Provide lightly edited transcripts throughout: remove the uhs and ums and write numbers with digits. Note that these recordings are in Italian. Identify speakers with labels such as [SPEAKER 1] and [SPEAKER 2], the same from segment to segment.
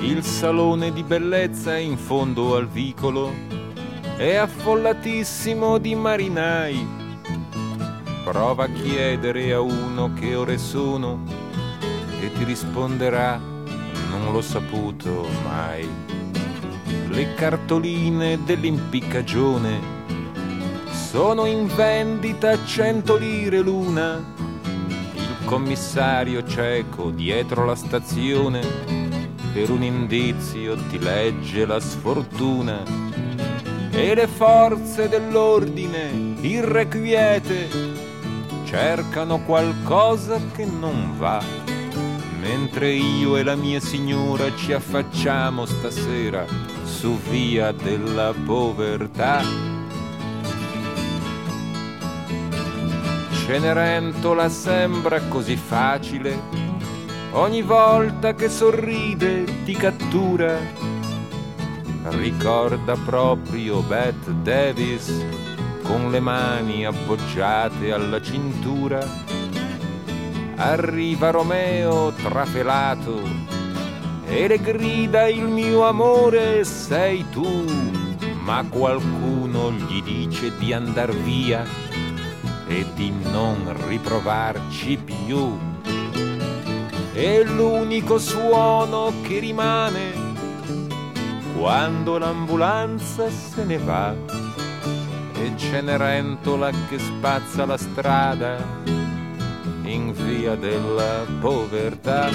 [SPEAKER 1] Il salone di bellezza in fondo al vicolo è affollatissimo di marinai. Prova a chiedere a uno che ore sono e ti risponderà: non l'ho saputo mai. Le cartoline dell'impiccagione sono in vendita a 100 lire l'una. Il commissario cieco dietro la stazione per un indizio ti legge la sfortuna. E le forze dell'ordine irrequiete cercano qualcosa che non va, mentre io e la mia signora ci affacciamo stasera su via della povertà. Cenerentola sembra così facile, ogni volta che sorride ti cattura. Ricorda proprio Bette Davis con le mani appoggiate alla cintura. Arriva Romeo trafelato e le grida: il mio amore sei tu. Ma qualcuno gli dice di andar via e di non riprovarci più. E l'unico suono che rimane quando l'ambulanza se ne va è Cenerentola che spazza la strada in via della povertà.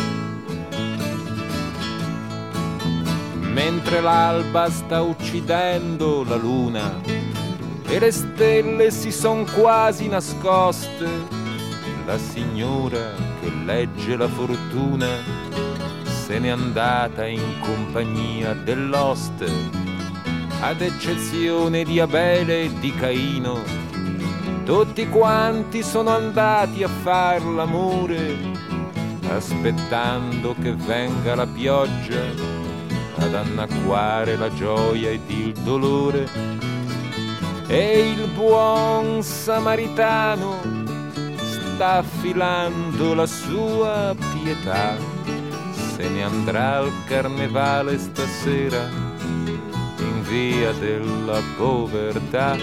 [SPEAKER 1] Mentre l'alba sta uccidendo la luna e le stelle si son quasi nascoste, la signora che legge la fortuna se n'è andata in compagnia dell'oste. Ad eccezione di Abele e di Caino, tutti quanti sono andati a far l'amore, aspettando che venga la pioggia ad annacquare la gioia ed il dolore. E il buon samaritano sta affilando la sua pietà, se ne andrà al carnevale stasera in via della povertà.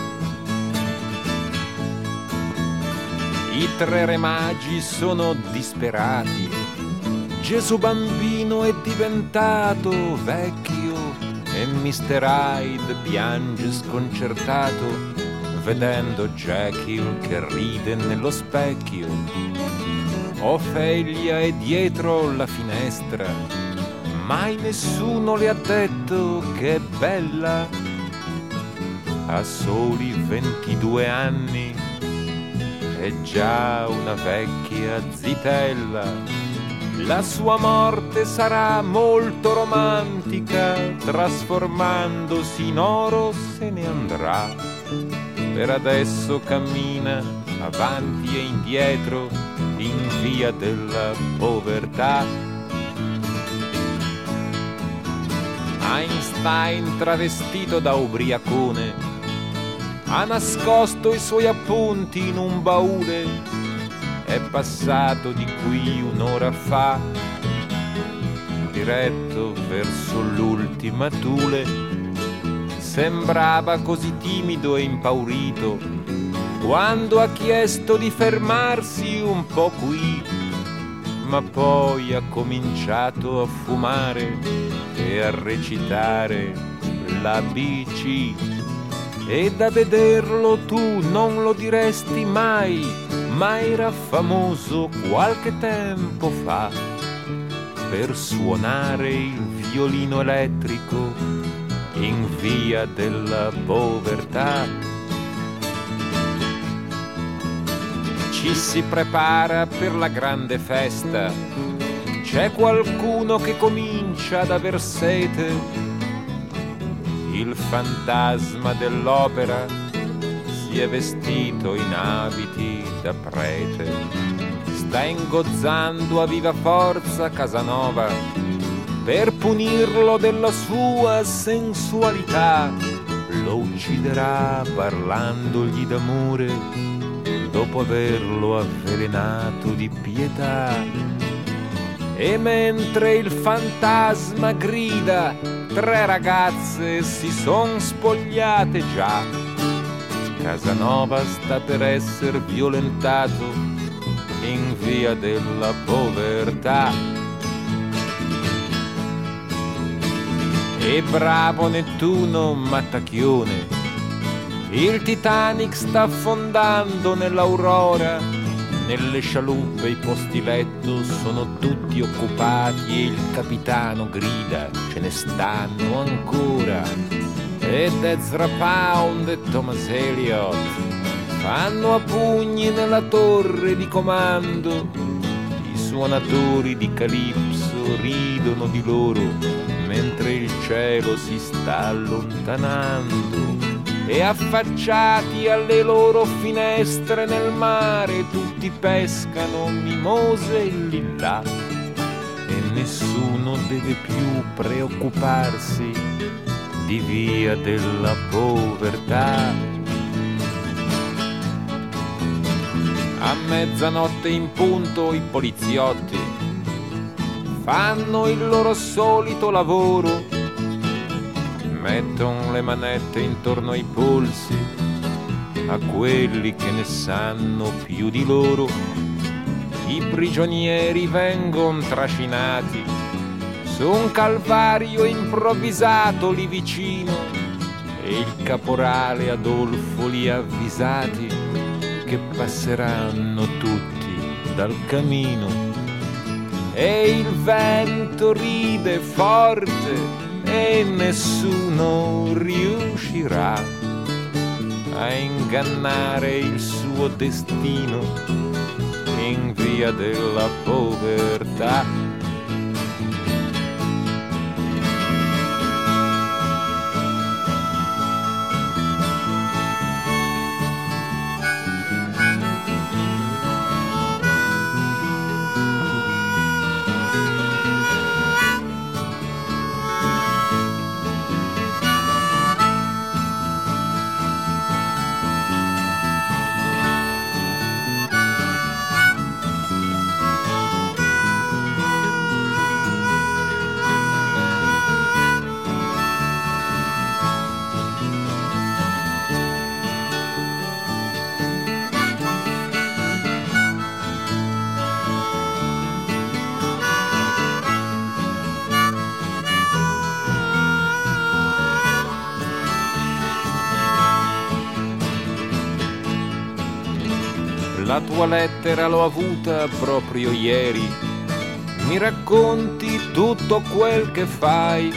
[SPEAKER 1] I tre re magi sono disperati, Gesù bambino è diventato vecchio e Mr. Hyde piange sconcertato vedendo Jekyll che ride nello specchio. Ofelia è dietro la finestra, mai nessuno le ha detto che è bella. Ha soli 22 anni, è già una vecchia zitella. La sua morte sarà molto romantica, trasformandosi in oro se ne andrà. Per adesso cammina avanti e indietro in via della povertà. Einstein travestito da ubriacone ha nascosto i suoi appunti in un baule. È passato di qui un'ora fa, diretto verso l'ultima Thule. Sembrava così timido e impaurito quando ha chiesto di fermarsi un po' qui, ma poi ha cominciato a fumare e a recitare l'ABC. E da vederlo tu non lo diresti mai, ma era famoso qualche tempo fa per suonare il violino elettrico in via della povertà. Ci si prepara per la grande festa, c'è qualcuno che comincia ad aver sete. Il fantasma dell'opera si è vestito in abiti da prete, sta ingozzando a viva forza Casanova per punirlo della sua sensualità. Lo ucciderà parlandogli d'amore dopo averlo avvelenato di pietà. E mentre il fantasma grida, 3 ragazze si son spogliate già. Casanova sta per essere violentato in via della povertà. E bravo Nettuno Mattacchione, il Titanic sta affondando nell'aurora. Nelle scialuppe i posti letto sono tutti occupati e il capitano grida, ce ne stanno ancora. Ed Ezra Pound e Thomas Elliot fanno a pugni nella torre di comando. I suonatori di Calipso ridono di loro mentre il cielo si sta allontanando. E affacciati alle loro finestre nel mare tutti pescano mimose e lillà. E nessuno deve più preoccuparsi di via della povertà. A mezzanotte in punto i poliziotti fanno il loro solito lavoro. Mettono le manette intorno ai polsi a quelli che ne sanno più di loro. I prigionieri vengono trascinati su un calvario improvvisato lì vicino e il caporale Adolfo li ha avvisati che passeranno tutti dal camino. E il vento ride forte e nessuno riuscirà a ingannare il suo destino in via della povertà. La tua lettera l'ho avuta proprio ieri, mi racconti tutto quel che fai,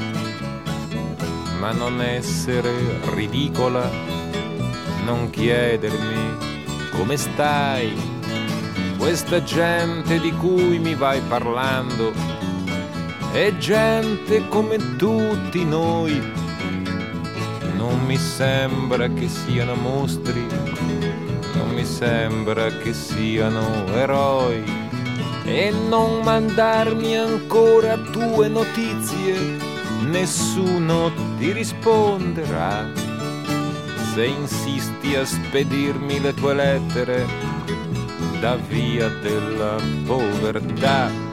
[SPEAKER 1] ma non essere ridicola, non chiedermi come stai. Questa gente di cui mi vai parlando è gente come tutti noi, non mi sembra che siano mostri, non mi sembra che siano eroi. E non mandarmi ancora tue notizie, nessuno ti risponderà. Se insisti a spedirmi le tue lettere da via della povertà.